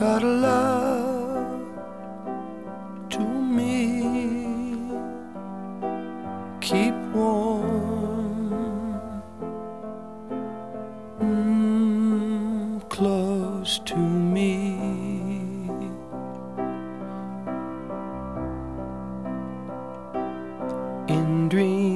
cuddle love to me, keep warm, close to me. In dreams